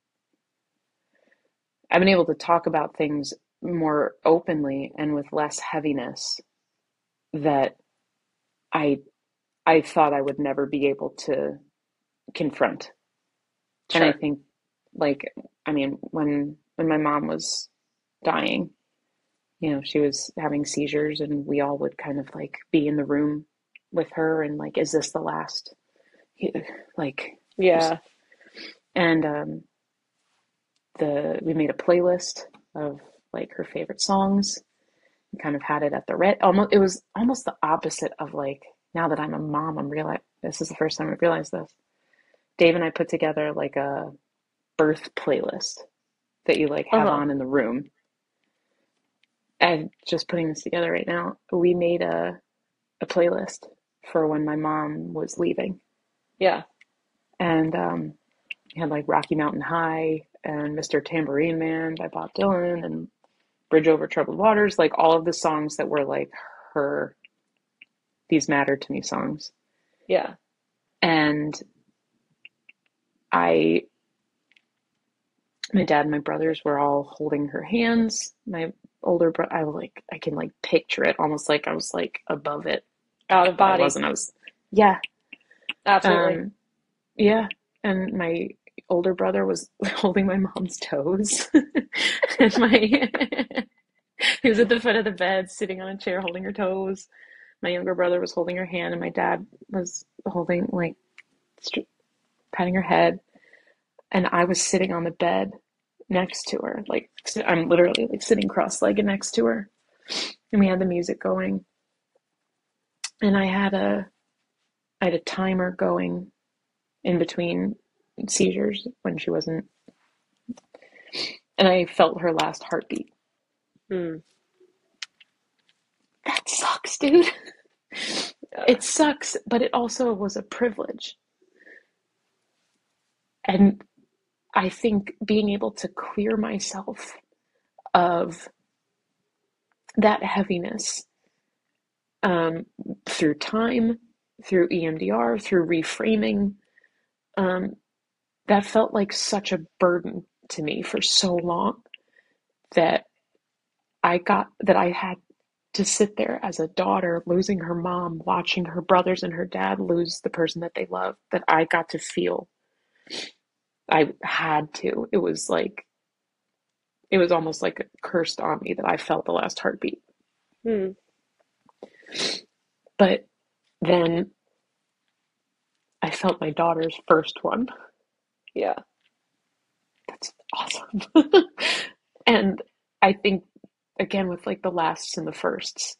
I've been able to talk about things more openly and with less heaviness that I I thought I would never be able to confront. And I Sure. think like I mean when my mom was dying, she was having seizures and we all would kind of like be in the room with her and like, is this the last? Like, Yeah. and we made a playlist of like her favorite songs. We kind of had it at the red. Almost, it was almost the opposite of like now that I'm a mom, I'm realizing this is the first time I've realized this. Dave and I put together like a birth playlist that you like have Uh-huh. on in the room. And just putting this together right now, we made a playlist for when my mom was leaving. Yeah. And we had like Rocky Mountain High and Mr. Tambourine Man by Bob Dylan and Bridge Over Troubled Waters, like all of the songs that were like her, these matter to me songs. Yeah. And I, my dad and my brothers were all holding her hands. My older brother, I can like picture it almost like I was like above it, Out of but I body. wasn't. I was, yeah. Absolutely. Um, Yeah, and my older brother was holding my mom's toes. And he was at the foot of the bed, sitting on a chair, holding her toes. My younger brother was holding her hand, and my dad was holding, like, patting her head. And I was sitting on the bed next to her. Like, I'm literally, like, sitting cross-legged next to her. And we had the music going. And I had a timer going in between seizures when she wasn't, and I felt her last heartbeat. Mm. That sucks, dude. Yeah. It sucks, but it also was a privilege. And I think being able to clear myself of that heaviness, um, through time, through EMDR, through reframing, um, that felt like such a burden to me for so long that that I had to sit there as a daughter losing her mom, watching her brothers and her dad lose the person that they love, that I got to feel. I had to. It was almost like cursed on me that I felt the last heartbeat. Mm. But then I felt my daughter's first one. Yeah. That's awesome. And I think, again, with like the lasts and the firsts,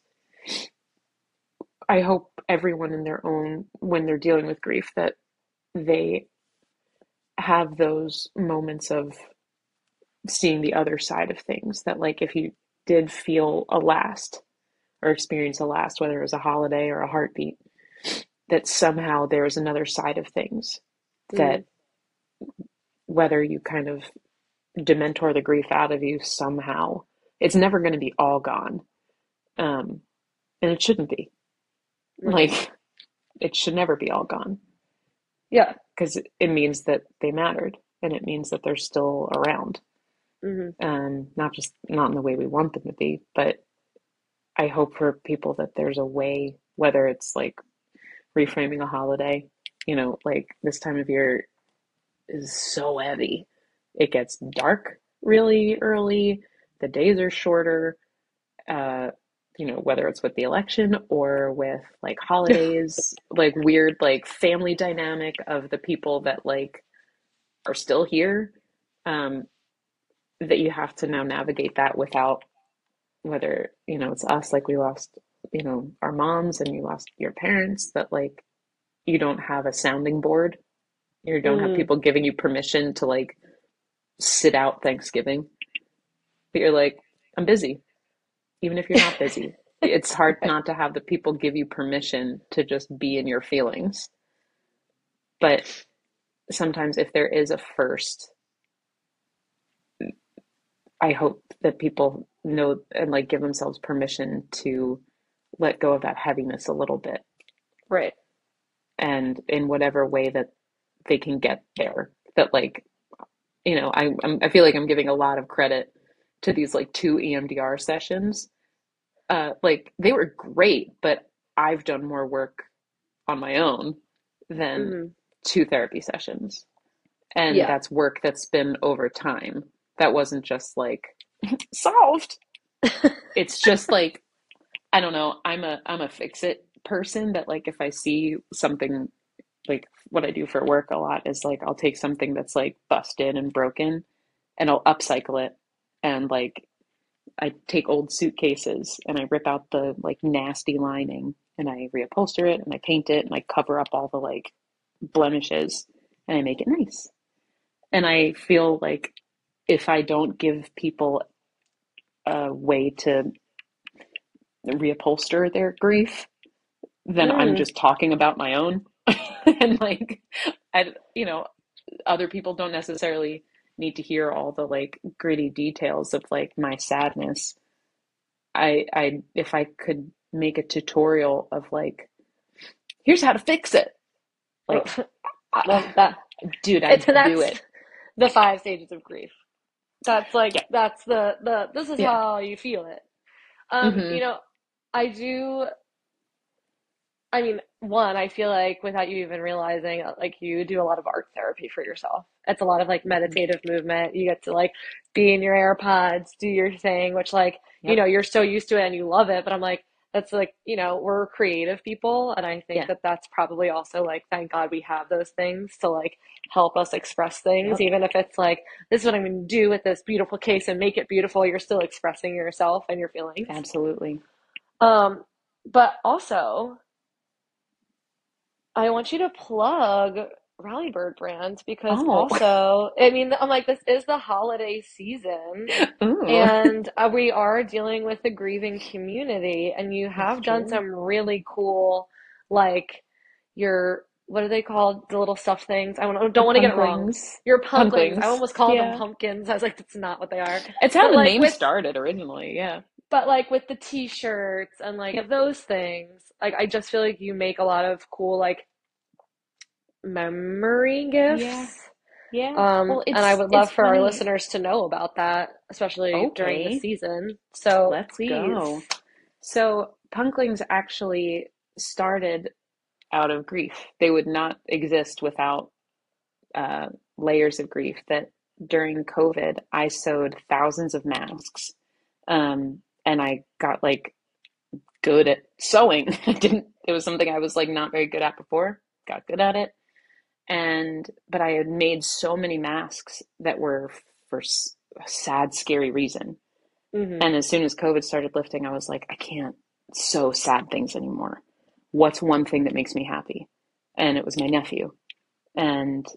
I hope everyone in their own, when they're dealing with grief, that they have those moments of seeing the other side of things. That, like, if you did feel a last or experience a last, whether it was a holiday or a heartbeat, that somehow there's another side of things that, Mm. whether you kind of dementor the grief out of you somehow, It's never going to be all gone. Um, and it shouldn't be. Right. Like, it should never be all gone Yeah. because it means that they mattered and it means that they're still around. Hmm. Not just not in the way we want them to be, but I hope for people that there's a way, whether it's like reframing a holiday, like this time of year is so heavy. It gets dark really early, the days are shorter, uh, whether it's with the election or with like holidays, like weird like family dynamic of the people that like are still here, um, that you have to now navigate that without whether, it's us, like we lost, our moms and you lost your parents, that like you don't have a sounding board. You don't have Mm. people giving you permission to like sit out Thanksgiving. But you're like, I'm busy, even if you're not busy. It's hard Right. not to have the people give you permission to just be in your feelings. But sometimes if there is a first, I hope that people know and like give themselves permission to let go of that heaviness a little bit Right. and in whatever way that they can get there. That like, I feel like I'm giving a lot of credit to these like two EMDR sessions. Like they were great, but I've done more work on my own than Hmm. two therapy sessions. And Yeah. that's work that's been over time. That wasn't just like solved. It's just like, I don't know, I'm a fix it person that like if I see something, like what I do for work a lot is like I'll take something that's like busted and broken and I'll upcycle it, and like I take old suitcases and I rip out the like nasty lining and I reupholster it and I paint it and I cover up all the like blemishes and I make it nice. And I feel like if I don't give people a way to reupholster their grief, then I'm Mm. just talking about my own. And like I other people don't necessarily need to hear all the like gritty details of like my sadness. I if I could make a tutorial of like, here's how to fix it. Like, Well, that dude, it's I'd do that's it. the five stages of grief. That's like Yeah. that's the this is Yeah. how you feel it. Mm-hmm. I do. I mean, one, I feel like without you even realizing, like you do a lot of art therapy for yourself. It's a lot of like Mm-hmm. meditative movement. You get to like be in your AirPods, do your thing, which like, Yep. you're so used to it and you love it. But I'm like, that's like, we're creative people. And I think Yeah. that that's probably also like, thank God we have those things to like help us express things. Yep. Even if it's like, this is what I'm going to do with this beautiful case and make it beautiful, you're still expressing yourself and your feelings. Absolutely. Um, but also, I want you to plug Rally Bird brand because Oh. also, I mean, I'm like, this is the holiday season Ooh, and we are dealing with the grieving community, and you that's have done true. some really cool, like, what are they called? The little stuffed things. The don't want to get it wrong. punklings. Your punklings. I Punklings. almost called them Yeah. pumpkins. I was like, that's not what they are. It's how But the like name with started originally. Yeah. but like with the t-shirts and like Yep. those things, like I just feel like you make a lot of cool like memory Yeah. gifts. Yeah. Well, And I it's would it's love for our funny. listeners to know about that, especially during the Okay. season. So Let's please. go. So, punklings actually started out of grief. They would not exist without uh, layers of grief. That during COVID, I sewed thousands of masks, and I got like good at sewing. I didn't. It was something I was like not very good at before. Got good at it, and but I had made so many masks that were for a sad, scary reason. Hmm. And as soon as COVID started lifting, I was like, I can't sew sad things anymore. What's one thing that makes me happy? And it was my nephew. And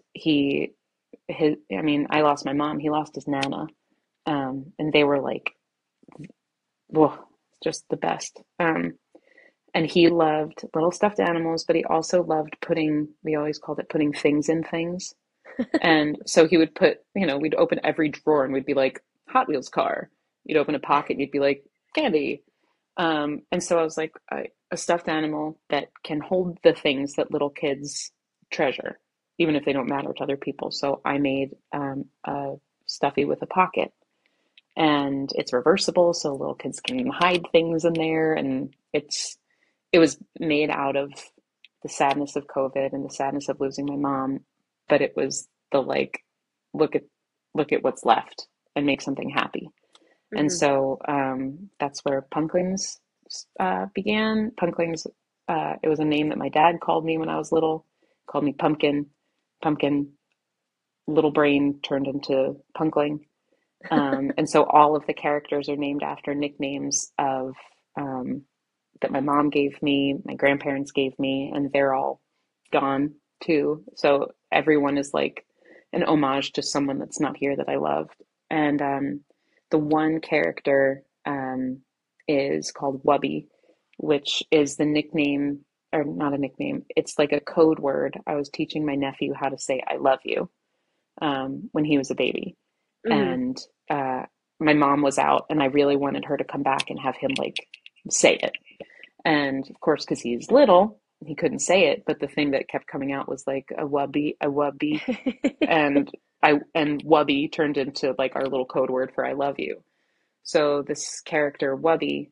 I mean, I lost my mom, he lost his nana. And they were like, whoa, just the best. And he loved little stuffed animals, but he also loved we always called it putting things in things. And so he would we'd open every drawer and we'd be like, Hot Wheels car. You'd open a pocket and you'd be like, candy. And so I was like, a stuffed animal that can hold the things that little kids treasure, even if they don't matter to other people. So I made a stuffy with a pocket, and it's reversible, so little kids can hide things in there. And it was made out of the sadness of COVID and the sadness of losing my mom, but it was the like, look at look at what's left and make something happy. And Hmm. so that's where Punklings began. Punklings, it was a name that my dad called me when I was little, called me Pumpkin. Pumpkin, little brain turned into Punkling. And so all of the characters are named after nicknames of um, that my mom gave me, my grandparents gave me, and they're all gone too. So everyone is like an homage to someone that's not here that I loved. And the one character is called Wubby, which is the nickname, or not a nickname, it's like a code word. I was teaching my nephew how to say I love you when he was a baby. Hmm. And uh, my mom was out, and I really wanted her to come back and have him like say it. And of course, because he's little, he couldn't say it. But the thing that kept coming out was like a wubby, and wubby turned into like our little code word for I love you. So this character Wubby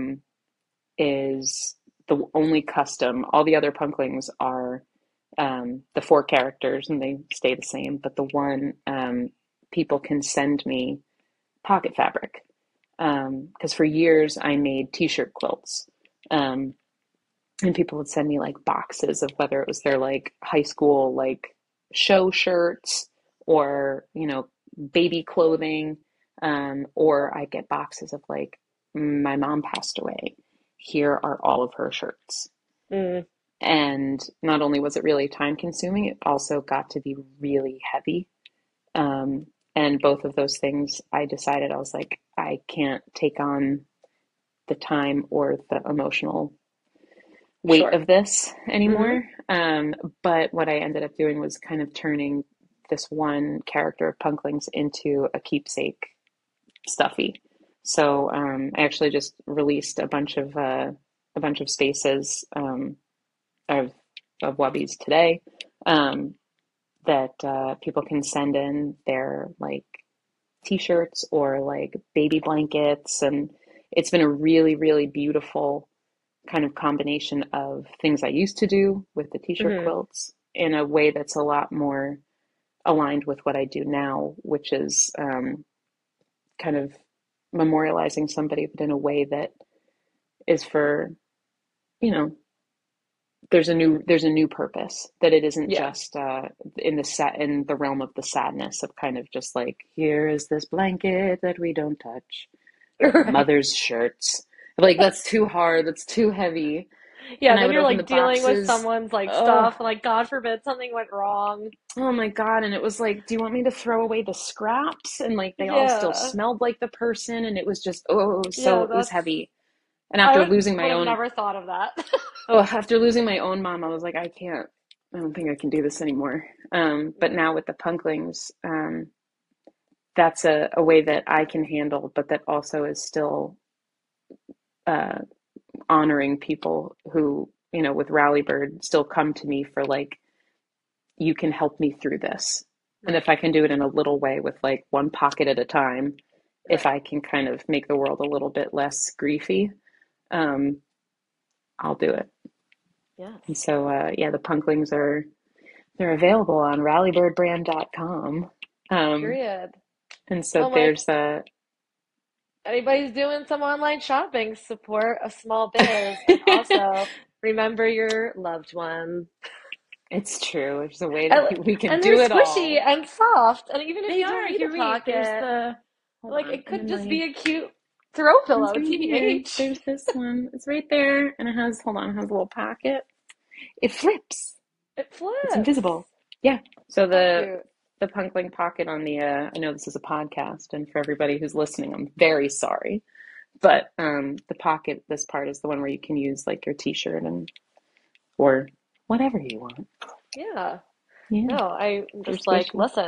is the only custom. All the other Punklings are the four characters, and they stay the same. But the one people can send me pocket fabric because for years I made T-shirt quilts. Um, and people would send me like boxes of whether it was their like high school like show shirts or baby clothing, or I get boxes of like my mom passed away, here are all of her shirts. Mm. And not only was it really time consuming, it also got to be really heavy. um, and both of those things, I decided, I was like, I can't take on the time or the emotional weight Sure. of this Hmm. anymore. But what I ended up doing was kind of turning this one character of Punklings into a keepsake stuffy. So I actually just released a bunch of spaces of Wubbies today, um, that people can send in their like t-shirts or like baby blankets, and it's been a really really beautiful kind of combination of things I used to do with the t-shirt Hmm. quilts in a way that's a lot more aligned with what I do now, which is kind of memorializing somebody, but in a way that is for, you know, there's a new purpose, that it isn't Yeah. just in the realm of the sadness of kind of just like, here is this blanket that we don't touch, Right. mother's shirts. Like that's too hard, that's too heavy. Yeah, And I then would you're open the like dealing with boxes. someone's like Oh, stuff, and like God forbid something went wrong. oh my God. And it was like, do you want me to throw away the scraps? And like they all still Yeah. smelled like the person. And it was just, oh, so Yeah, it was that's heavy. And I after losing would my have own, never thought of that. oh, after losing my own mom, I was like, I can't, I don't think I can do this anymore. But Yeah. now with the Punklings, that's a way that I can handle, but that also is still uh, honoring people who, with Rallybird still come to me for like, you can help me through this. And if Right. I can do it in a little way with like one pocket at a time, if Right. I can kind of make the world a little bit less griefy, um, I'll do it. And Yes. so, yeah, the Punklings they're available on rallybirdbrand.com. Um, Period. and so Well, Mike, there's a, anybody's doing some online shopping, support a small biz, and also remember your loved one. it's true. There's a way And, that we can and they're do it squishy all. and soft, and even if They you don't are. need a Here, wait. There's pocket, hold like on. it I'm could in just my, be a cute throw it's pillow, right here. TBH. There's this one. It's right there. And it has, hold on, it has a little pocket. It flips. It It's flips. invisible. Yeah. So How cute. the Punkling pocket on the I know this is a podcast, and for everybody who's listening, I'm very sorry. But the pocket, this part is the one where you can use like your t-shirt and or whatever you want. Yeah. Yeah. No, I'm They're just like, squishy. listen.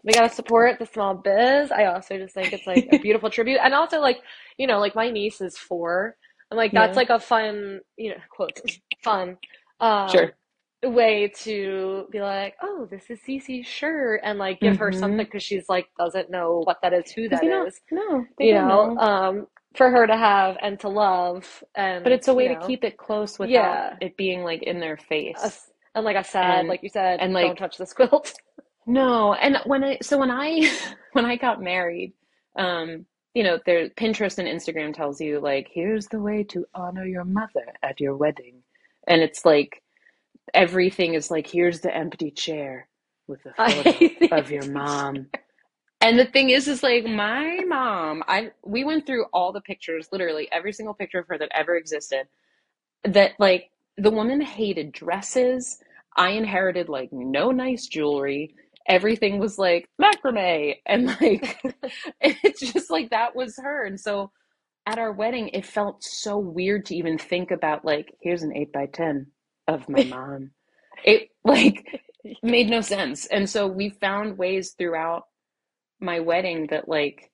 we gotta support the small biz. I also just think it's like a beautiful tribute. And also like, like my niece is 4. And like that's Yeah, like a fun, quotes, fun um sure. way to be like, oh, this is Cece's shirt and like give her Mm-hmm. something because she's like doesn't know what that is, who Because that they don't, is, no, they you don't know, know. um, for her to have and to love But and, it's a way to keep it close without yeah. it being like in their A, face. and like I said, And like you said, and don't like touch this quilt. no, and when I when I got married, there Pinterest and Instagram tells you like here's the way to honor your mother at your wedding. And it's like everything is like here's the empty chair with a I photo hate the of your empty mom. And the thing is like my mom, we went through all the pictures, literally every single picture of her that ever existed. That like the woman hated dresses. I inherited like no nice jewelry. Everything was like macrame and like it's just like that was her. And so at our wedding, it felt so weird to even think about like here's an 8x10 of my mom. It like made no sense. And so we found ways throughout my wedding that like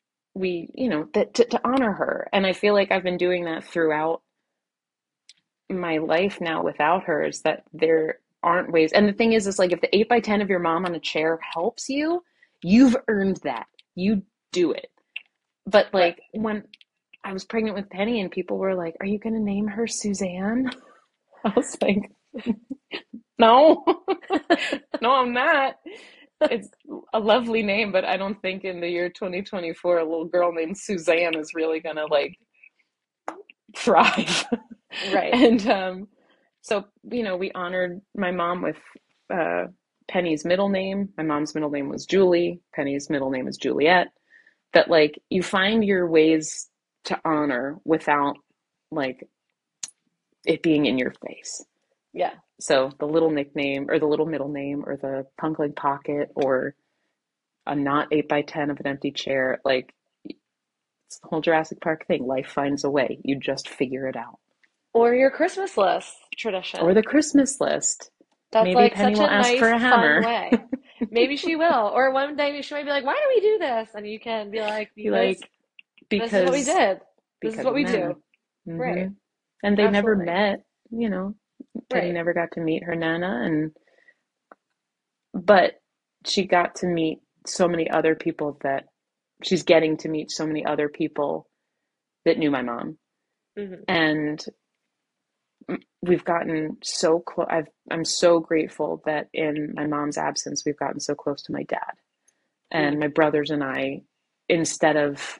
that to honor her. And I feel like I've been doing that throughout my life now without her, is that there aren't ways. And the thing is like if the 8x10 of your mom on a chair helps you, you've earned that. You do it. But Right. like when I was pregnant with Penny and people were like, "Are you going to name her Suzanne?" I was like, "No, no, I'm not." It's a lovely name, but I don't think in the year 2024 a little girl named Suzanne is really going to like thrive. Right. And so, we honored my mom with uh, Penny's middle name. My mom's middle name was Julie. Penny's middle name is Juliet. That, like, you find your ways to honor without, like, it being in your face. Yeah. So the little nickname or the little middle name or the Punkling Pocket or a not 8x10 of an empty chair, like, it's the whole Jurassic Park thing. Life finds a way. You just figure it out. Or your Christmas list Or tradition. the Christmas list. That's Maybe like Penny such will a ask for nice, a fun hammer. way. Maybe she will. Or one day she might be like, why do we do this? And you can be like, Be because like, this is what we because did. This is because what of we Nana. do. Hmm. Right. And they never Absolutely. met, you know. Penny Right. never got to meet her Nana, and but she got to meet so many other people that she's getting to meet so many other people that knew my mom. Hmm. And we've gotten so close. I'm so grateful that in my mom's absence, we've gotten so close to my dad and Mm. my brothers and I, instead of,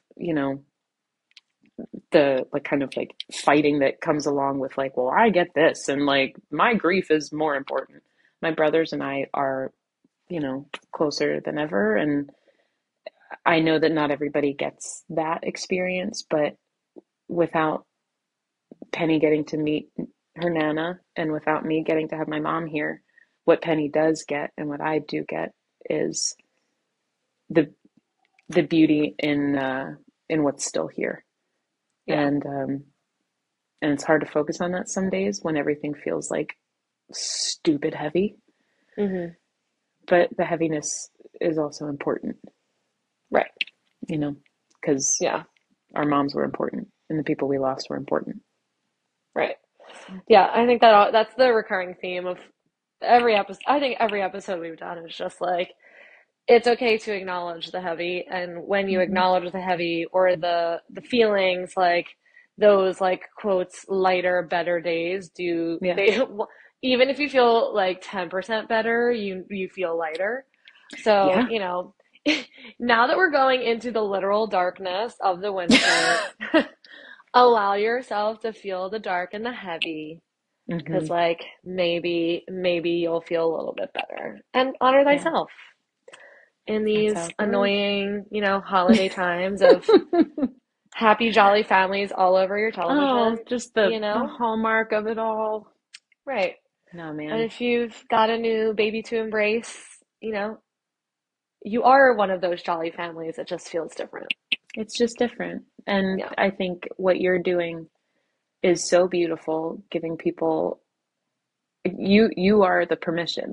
the like kind of like fighting that comes along with like, well, I get this and like my grief is more important. My brothers and I are, closer than ever. And I know that not everybody gets that experience, but without Penny getting to meet her Nana and without me getting to have my mom here, what Penny does get and what I do get is the the beauty in what's still here. Yeah. And it's hard to focus on that some days when everything feels like stupid heavy, Hmm. but the heaviness is also important, Right. you know, because Yeah. our moms were important and the people we lost were important. Right. Yeah. I think that's the recurring theme of every episode. I think every episode we've done is just like, it's okay to acknowledge the heavy, and when you Hmm. acknowledge the heavy or the feelings, like those like quotes lighter better days do Yeah. they even if you feel like 10% better, you feel lighter. So Yeah. now that we're going into the literal darkness of the winter, allow yourself to feel the dark and the heavy, Hmm. because like maybe you'll feel a little bit better, and honor Yeah. thyself in That's how these it goes. annoying, holiday times of happy, jolly families all over your Oh, television, just you the know? hallmark of it all. Right. No, And man. if you've got a new baby to embrace, you are one of those jolly families. It just feels different. It's just different. And Yeah. I think what you're doing is so beautiful, giving people you are the permission.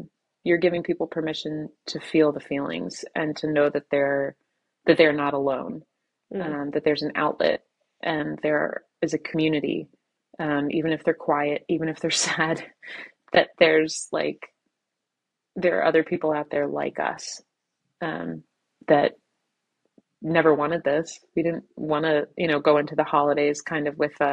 you're giving people permission to feel the feelings and to know that they're not alone, Mm. that there's an outlet and there is a community, even if they're quiet, even if they're sad, that there are other people out there like us, that never wanted this. We didn't want to, go into the holidays kind of with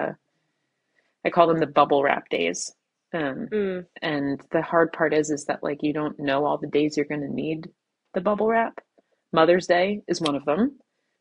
I call them the bubble wrap days. Mm. And the hard part is that like you don't know all the days you're going to need the bubble wrap. Mother's Day is one of them.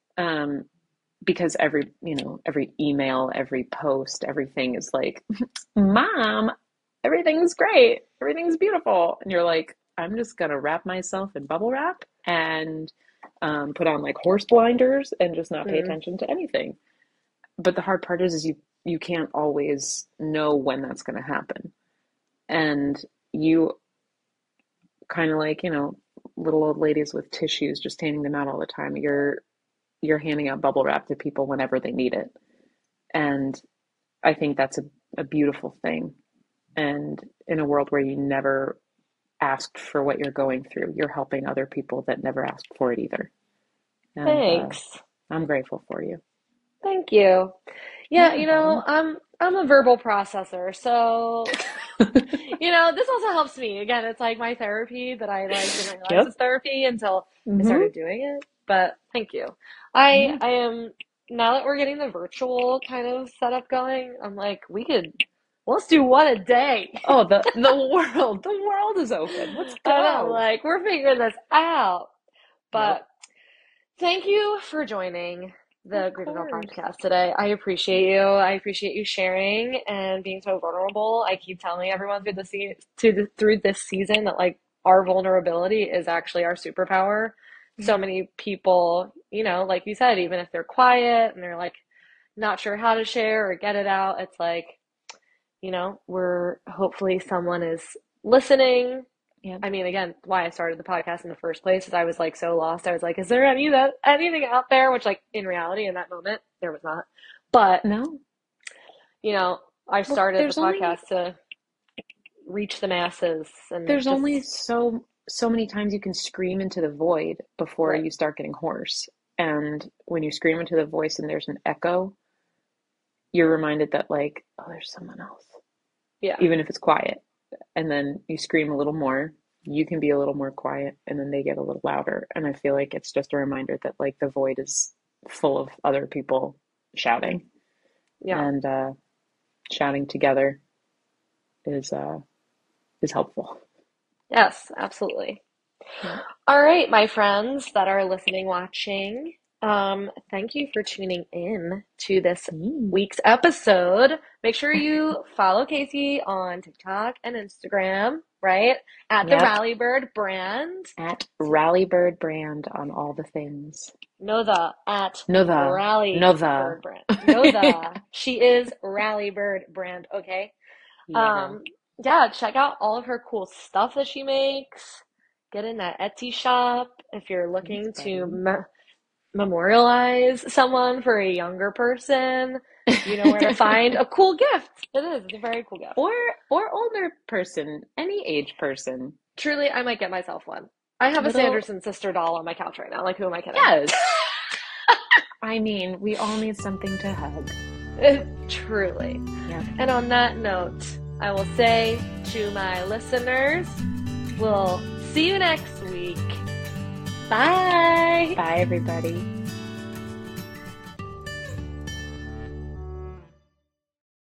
Because every email, every post, everything is like, Mom, everything's great. Everything's beautiful. And you're like, I'm just going to wrap myself in bubble wrap and put on like horse blinders and just not pay Mm. attention to anything. But the hard part is you can't always know when that's going to happen. And you kind of like, little old ladies with tissues, just handing them out all the time. You're handing out bubble wrap to people whenever they need it. And I think that's a beautiful thing. And in a world where you never asked for what you're going through, you're helping other people that never asked for it either. And Thanks. I'm grateful for you. Thank you. Yeah, Yeah. I'm a verbal processor, so this also helps me. Again, it's like my therapy that I like didn't realize Yep. was therapy until I Mm-hmm. started doing it. But thank you. Yeah. I am now that we're getting the virtual kind of setup going, I'm like, let's do one a day. Oh, the world is open. Let's I know, go. like we're figuring this out. Yep. But thank you for joining the Of Grieving Girl course. podcast today. I appreciate you. I appreciate you sharing and being so vulnerable. I keep telling everyone through this season that like our vulnerability is actually our superpower. So Yeah. many people, like you said, even if they're quiet and they're like not sure how to share or get it out, it's like, we're hopefully someone is listening. Yep. I mean, again, why I started the podcast in the first place is I was like so lost. I was like, is there anything out there? Which, like, in reality, in that moment, there was not. But, No. I Well, started the podcast to reach the masses and there's just, only so many times you can scream into the void before right. you start getting hoarse. And when you scream into the voice and there's an echo, you're reminded that like, oh, there's someone else. Yeah. Even if it's quiet. And then you scream a little more, you can be a little more quiet, and then they get a little louder. And I feel like it's just a reminder that like the void is full of other people shouting. Yeah. And shouting together is helpful. Yes, absolutely. Yeah. All right, my friends that are listening, watching, thank you for tuning in to this week's episode. Make sure you follow Casey on TikTok and Instagram, right? At the Yep. Rallybird brand. At Rallybird brand on all the things. No the at No the. Rallybird brand. No the. She is Rallybird brand, okay? Yeah. Yeah, check out all of her cool stuff that she makes. Get in that Etsy shop if you're looking Thanks, to memorialize someone for a younger person. You know where to find a cool gift. It is. It's a very cool gift. Or older person, any age person. Truly, I might get myself one. I have a Sanderson sister doll on my couch right now. Like, who am I kidding? Yes. I mean, we all need something to hug. Truly. Yeah. And on that note, I will say to my listeners, we'll see you next week. Bye. Bye, everybody.